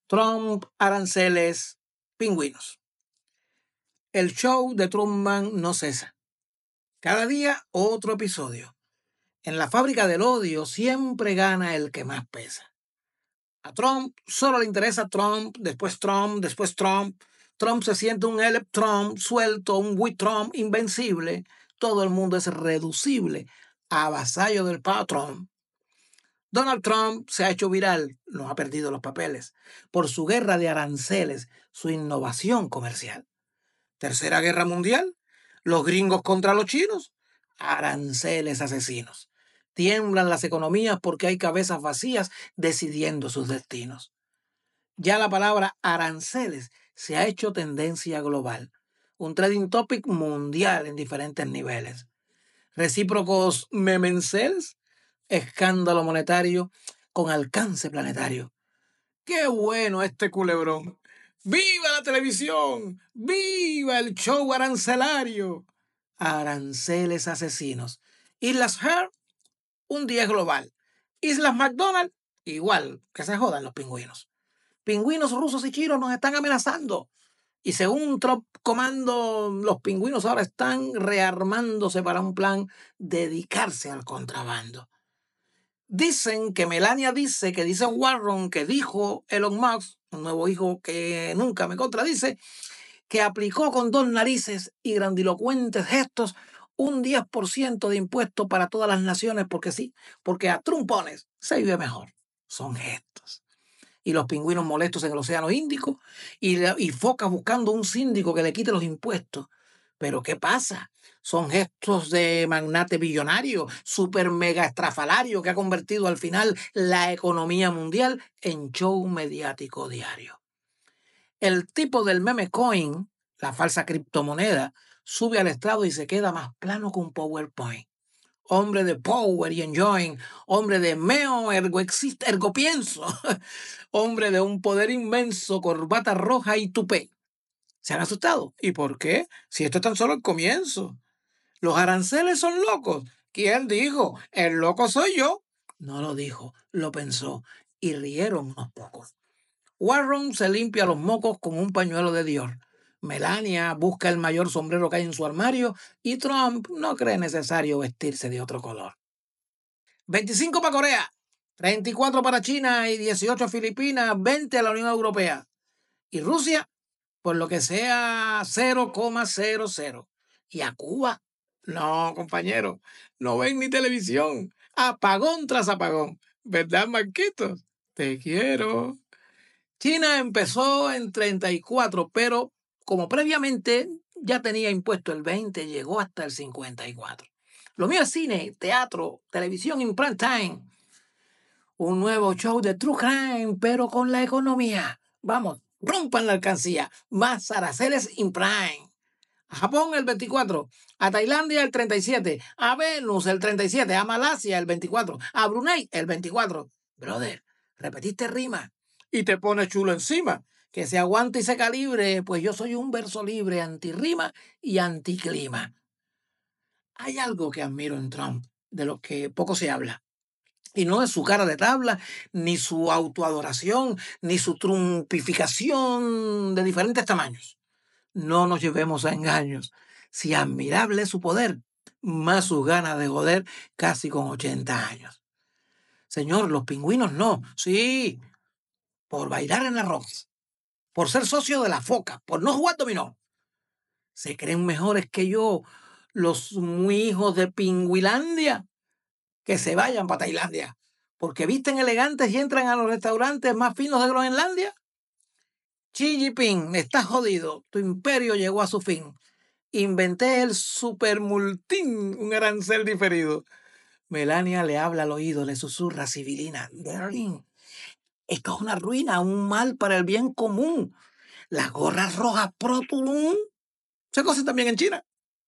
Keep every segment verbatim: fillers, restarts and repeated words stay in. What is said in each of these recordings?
Trump, aranceles, pingüinos. El show de Truman no cesa. Cada día otro episodio. En la fábrica del odio siempre gana el que más pesa. A Trump solo le interesa Trump, después Trump, después Trump. Trump se siente un Elep Trump suelto, un We Trump invencible. Todo el mundo es reducible a vasallo del patrón. Donald Trump se ha hecho viral, no ha perdido los papeles, por su guerra de aranceles, su innovación comercial. Tercera Guerra Mundial, los gringos contra los chinos, aranceles asesinos. Tiemblan las economías porque hay cabezas vacías decidiendo sus destinos. Ya la palabra aranceles se ha hecho tendencia global, un trading topic mundial en diferentes niveles. Recíprocos memenceles, escándalo monetario con alcance planetario. ¡Qué bueno este culebrón! ¡Viva la televisión! ¡Viva el show arancelario! Aranceles asesinos. Islas Heard, un día global. Islas McDonald, igual, que se jodan los pingüinos. Pingüinos rusos y chinos nos están amenazando. Y según Trump comando, los pingüinos ahora están rearmándose para un plan dedicarse al contrabando. Dicen que Melania dice, que dice Warren, que dijo Elon Musk, un nuevo hijo que nunca me contradice, que aplicó con dos narices y grandilocuentes gestos un diez por ciento de impuesto para todas las naciones, porque sí, porque a trumpones se vive mejor. Son gestos. Y los pingüinos molestos en el Océano Índico y, y focas buscando un síndico que le quite los impuestos. Pero ¿qué pasa? Son gestos de magnate billonario, super mega estrafalario que ha convertido al final la economía mundial en show mediático diario. El tipo del meme coin, la falsa criptomoneda, sube al estrado y se queda más plano que un PowerPoint. Hombre de power y enjoying, hombre de meo, ergo existe, ergo pienso, hombre de un poder inmenso, corbata roja y tupé. ¿Se han asustado? ¿Y por qué? Si esto es tan solo el comienzo. Los aranceles son locos. ¿Quién dijo? El loco soy yo. No lo dijo, lo pensó y rieron unos pocos. Warren se limpia los mocos con un pañuelo de Dior. Melania busca el mayor sombrero que hay en su armario y Trump no cree necesario vestirse de otro color. veinticinco para Corea, treinta y cuatro para China y dieciocho a Filipinas, veinte a la Unión Europea. Y Rusia, por lo que sea, cero coma cero cero. ¿Y a Cuba? No, compañero, no ven ni televisión. Apagón tras apagón. ¿Verdad, Marquitos? Te quiero. China empezó en treinta y cuatro, pero como previamente ya tenía impuesto el veinte, llegó hasta el cincuenta y cuatro. Lo mío es cine, teatro, televisión in prime time. Un nuevo show de True Crime, pero con la economía. Vamos, rompan la alcancía. Más aranceles in prime. A Japón el veinticuatro, a Tailandia el treinta y siete, a Venus el treinta y siete, a Malasia el veinticuatro, a Brunei el veinticuatro. Brother, repetiste rima y te pones chulo encima. Que se aguante y se calibre, pues yo soy un verso libre, antirrima y anticlima. Hay algo que admiro en Trump, de lo que poco se habla. Y no es su cara de tabla, ni su autoadoración, ni su trumpificación de diferentes tamaños. No nos llevemos a engaños. Si admirable es su poder, más sus ganas de joder casi con ochenta años. Señor, los pingüinos no. Sí, por bailar en la rock, por ser socio de la foca, por no jugar dominó. Se creen mejores que yo los muy hijos de Pingüilandia. Que se vayan para Tailandia, porque visten elegantes y entran a los restaurantes más finos de Groenlandia. Xi Jinping, estás jodido, tu imperio llegó a su fin. Inventé el supermultín, un arancel diferido. Melania le habla al oído, le susurra sibilina. Darling, esto es una ruina, un mal para el bien común. Las gorras rojas Pro Tulum se cosen también en China.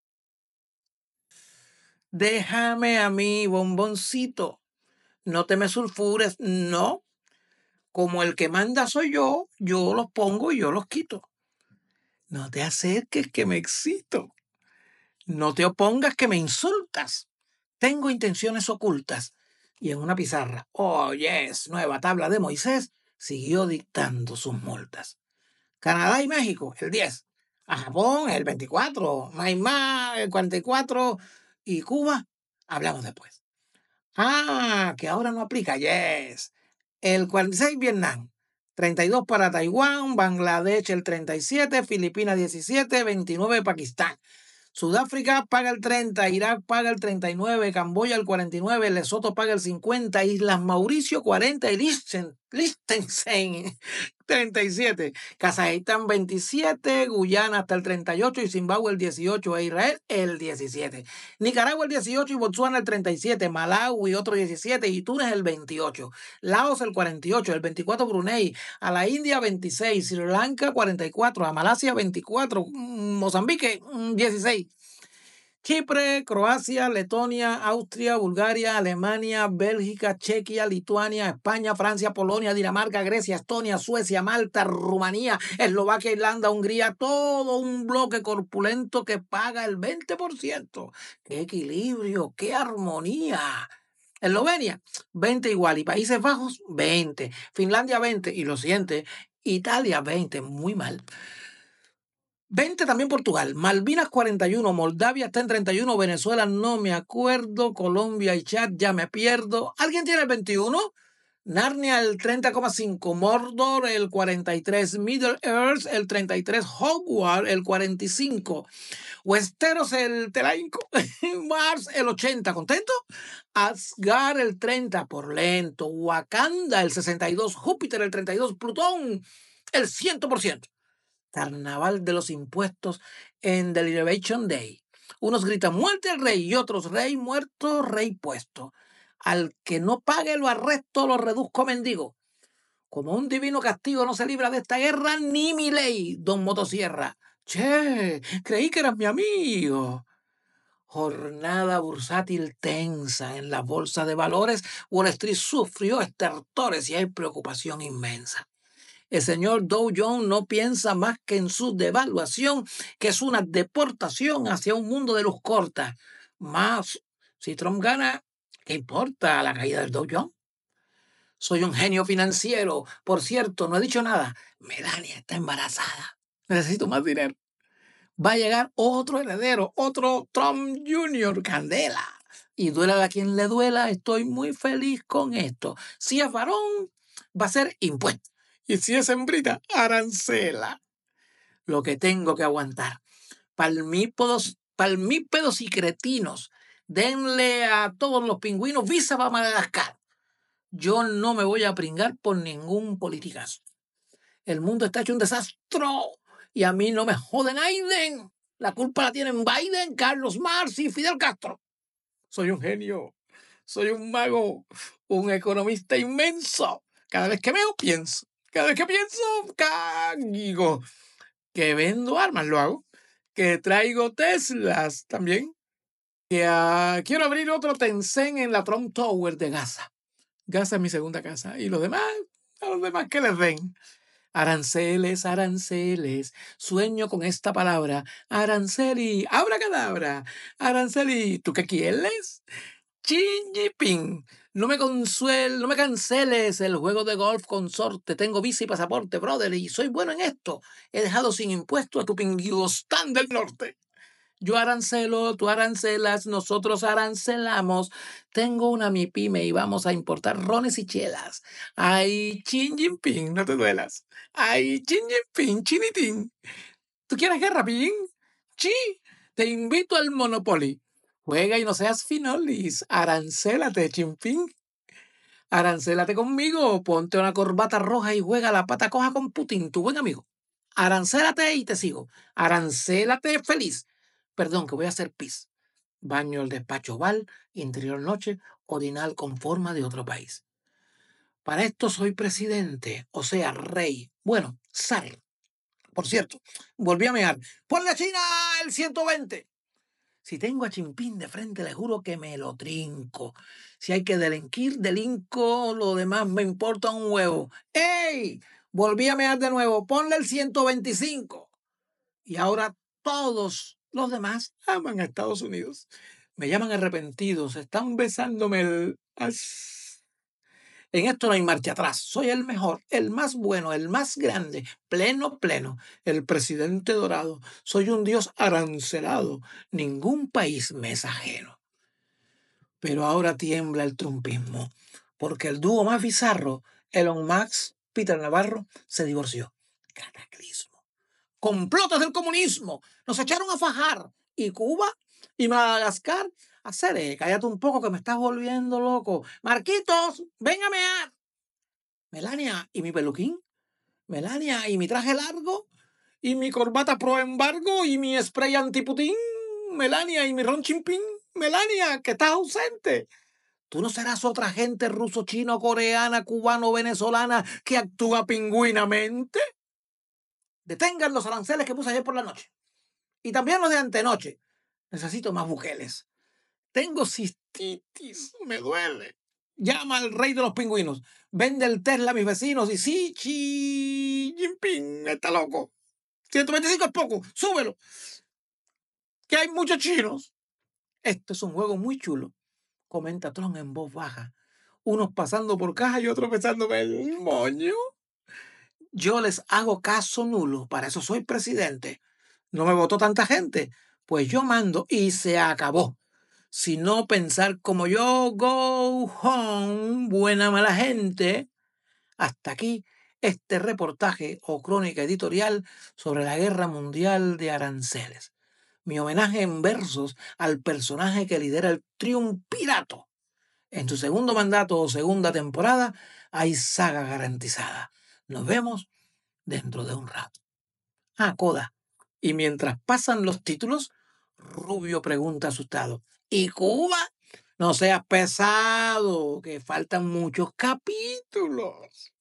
Déjame a mí, bomboncito. No te me sulfures, no. Como el que manda soy yo, yo los pongo y yo los quito. No te acerques que me excito. No te opongas que me insultas. Tengo intenciones ocultas. Y en una pizarra, oh yes, nueva tabla de Moisés, siguió dictando sus multas. Canadá y México, el diez. A Japón, el veinticuatro. Myanmar, el cuarenta y cuatro. Y Cuba, hablamos después. Ah, que ahora no aplica, yes. El cuarenta y seis, Vietnam. treinta y dos para Taiwán, Bangladesh el treinta y siete, Filipinas diecisiete, veintinueve Pakistán. Sudáfrica paga el treinta, Irak paga el treinta y nueve, Camboya el cuarenta y nueve, Lesoto paga el cincuenta, Islas Mauricio cuarenta y Liechtenstein, Liechtenstein treinta y siete, Kazajistán veintisiete, Guyana hasta el treinta y ocho y Zimbabue el dieciocho e Israel el diecisiete. Nicaragua el dieciocho y Botsuana el treinta y siete, Malawi otro diecisiete y Túnez el veintiocho, Laos el cuarenta y ocho, el veinticuatro Brunei, a la India veintiséis, Sri Lanka cuarenta y cuatro, a Malasia veinticuatro, Mozambique dieciséis. Chipre, Croacia, Letonia, Austria, Bulgaria, Alemania, Bélgica, Chequia, Lituania, España, Francia, Polonia, Dinamarca, Grecia, Estonia, Suecia, Malta, Rumanía, Eslovaquia, Irlanda, Hungría, todo un bloque corpulento que paga el veinte por ciento. ¡Qué equilibrio! ¡Qué armonía! Eslovenia, veinte igual. Y Países Bajos, veinte. Finlandia, veinte. Y lo siente, Italia, veinte. Muy mal. veinte también Portugal, Malvinas cuarenta y uno, Moldavia está en treinta y uno, Venezuela no me acuerdo, Colombia y Chad ya me pierdo. ¿Alguien tiene el veintiuno? Narnia el treinta coma cinco, Mordor el cuarenta y tres, Middle Earth el treinta y tres, Hogwarts el cuarenta y cinco, Westeros el treinta, Mars el ochenta, ¿contento? Asgard el treinta, por lento, Wakanda el sesenta y dos, Júpiter el treinta y dos, Plutón el cien por ciento. Carnaval de los impuestos en Deliberation Day. Unos gritan muerte al rey y otros rey muerto, rey puesto. Al que no pague lo arresto, lo reduzco a mendigo. Como un divino castigo no se libra de esta guerra ni mi ley, don Motosierra. Che, creí que eras mi amigo. Jornada bursátil tensa en la bolsa de valores. Wall Street sufrió estertores y hay preocupación inmensa. El señor Dow Jones no piensa más que en su devaluación, que es una deportación hacia un mundo de luz corta. Más, si Trump gana, ¿qué importa la caída del Dow Jones? Soy un genio financiero. Por cierto, no he dicho nada. Melania está embarazada. Necesito más dinero. Va a llegar otro heredero, otro Trump junior, Candela. Y duela a quien le duela, estoy muy feliz con esto. Si es varón, va a ser impuesto. Y si es hembrita, arancela. Lo que tengo que aguantar. Palmípedos, palmípedos y cretinos. Denle a todos los pingüinos visa para Madagascar. Yo no me voy a pringar por ningún politicazo. El mundo está hecho un desastre y a mí no me joden Aiden. La culpa la tienen Biden, Carlos Marx y Fidel Castro. Soy un genio, soy un mago, un economista inmenso. Cada vez que veo, pienso. Cada vez que pienso, digo que vendo armas, lo hago. Que traigo Teslas también. Que uh, quiero abrir otro Tencent en la Trump Tower de Gaza. Gaza es mi segunda casa. Y los demás, a los demás que les den. Aranceles, aranceles, sueño con esta palabra. Aranceli, abracadabra. Aranceli, ¿tú qué quieres? Xi Jinping, no me consuel, no me canceles el juego de golf consorte. Tengo visa y pasaporte, brother, y soy bueno en esto. He dejado sin impuesto a tu pingüistán del norte. Yo arancelo, tú arancelas, nosotros arancelamos. Tengo una MIPYME y vamos a importar rones y chelas. Ay, Xi Jinping, no te duelas. Ay, Xi Jinping, chinitín. ¿Tú quieres guerra, Ping? Sí, te invito al Monopoly. Juega y no seas finolis. Arancélate, Jinping. Arancélate conmigo. Ponte una corbata roja y juega la pata coja con Putin, tu buen amigo. Arancélate y te sigo. Arancélate feliz. Perdón, que voy a hacer pis. Baño el despacho oval, interior noche, orinal con forma de otro país. Para esto soy presidente, o sea, rey. Bueno, zar. Por cierto, volví a mear. ¡Ponle a China el ciento veinte! Si tengo a Chimpín de frente, le juro que me lo trinco. Si hay que delinquir, delinco. Lo demás me importa un huevo. ¡Ey! Volví a mear de nuevo. Ponle el ciento veinticinco. Y ahora todos los demás aman a Estados Unidos. Me llaman arrepentidos. Están besándome el... En esto no hay marcha atrás. Soy el mejor, el más bueno, el más grande, pleno, pleno, el presidente dorado. Soy un dios arancelado. Ningún país me es ajeno. Pero ahora tiembla el trumpismo, porque el dúo más bizarro, Elon Musk, Peter Navarro, se divorció. Cataclismo. Complotes del comunismo. Nos echaron a fajar. ¿Y Cuba? ¿Y Madagascar? Hacer, cállate un poco que me estás volviendo loco. Marquitos, ven a mear. Melania, ¿y mi peluquín? Melania, ¿y mi traje largo? ¿Y mi corbata pro embargo? ¿Y mi spray antiputín? Melania, ¿y mi ron chimpín? Melania, que estás ausente. ¿Tú no serás otra gente ruso, chino, coreana, cubano, venezolana que actúa pingüinamente? Detengan los aranceles que puse ayer por la noche. Y también los de antenoche. Necesito más buqueles. Tengo cistitis, me duele. Llama al rey de los pingüinos. Vende el Tesla a mis vecinos y sí, Xi Jinping está loco. ciento veinticinco es poco, súbelo. Que hay muchos chinos. Esto es un juego muy chulo, comenta Trump en voz baja. Unos pasando por caja y otros besándome el moño. Yo les hago caso nulo, para eso soy presidente. No me votó tanta gente, pues yo mando y se acabó. Si no pensar como yo, go home, buena mala gente. Hasta aquí este reportaje o crónica editorial sobre la Guerra Mundial de Aranceles. Mi homenaje en versos al personaje que lidera el triunvirato. En su segundo mandato o segunda temporada hay saga garantizada. Nos vemos dentro de un rato. Ah, coda. Y mientras pasan los títulos, Rubio pregunta asustado: ¿y Cuba? No seas pesado, que faltan muchos capítulos.